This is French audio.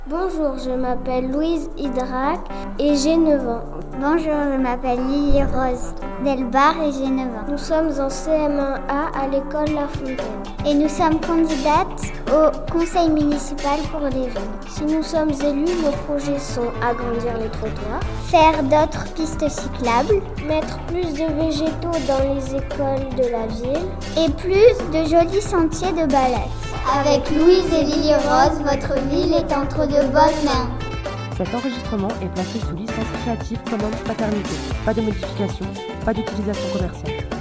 Bonjour, je m'appelle Louise Hydrac et j'ai 9 ans. Bonjour, je m'appelle Lily Rose Delbar et j'ai 9 ans. Nous sommes en CM1A à l'école La Fontaine. Et nous sommes candidates au conseil municipal pour les jeunes. Si nous sommes élus, nos projets sont agrandir les trottoirs, faire d'autres pistes cyclables, mettre plus de végétaux dans les écoles de la ville et plus de jolis sentiers de balade. Avec Louise et Lily Rose, votre ville est entre de bonnes mains. Cet enregistrement est placé sous licence Creative Commons Paternité. Pas de modification, pas d'utilisation commerciale.